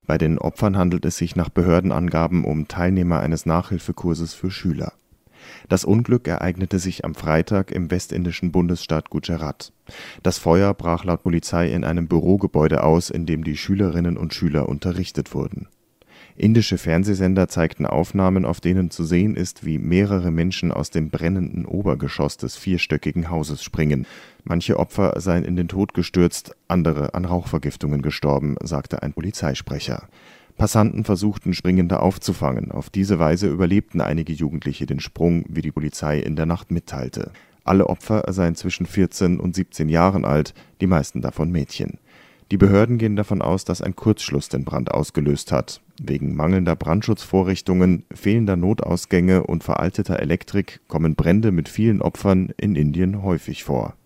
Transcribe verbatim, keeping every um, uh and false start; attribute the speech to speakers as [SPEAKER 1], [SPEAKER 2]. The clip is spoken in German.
[SPEAKER 1] Bei den Opfern handelt es sich nach Behördenangaben um Teilnehmer eines Nachhilfekurses für Schüler. Das Unglück ereignete sich am Freitag im westindischen Bundesstaat Gujarat. Das Feuer brach laut Polizei in einem Bürogebäude aus, in dem die Schülerinnen und Schüler unterrichtet wurden. Indische Fernsehsender zeigten Aufnahmen, auf denen zu sehen ist, wie mehrere Menschen aus dem brennenden Obergeschoss des vierstöckigen Hauses springen. Manche Opfer seien in den Tod gestürzt, andere an Rauchvergiftungen gestorben, sagte ein Polizeisprecher. Passanten versuchten, Springende aufzufangen. Auf diese Weise überlebten einige Jugendliche den Sprung, wie die Polizei in der Nacht mitteilte. Alle Opfer seien zwischen vierzehn und siebzehn Jahren alt, die meisten davon Mädchen. Die Behörden gehen davon aus, dass ein Kurzschluss den Brand ausgelöst hat. Wegen mangelnder Brandschutzvorrichtungen, fehlender Notausgänge und veralteter Elektrik kommen Brände mit vielen Opfern in Indien häufig vor.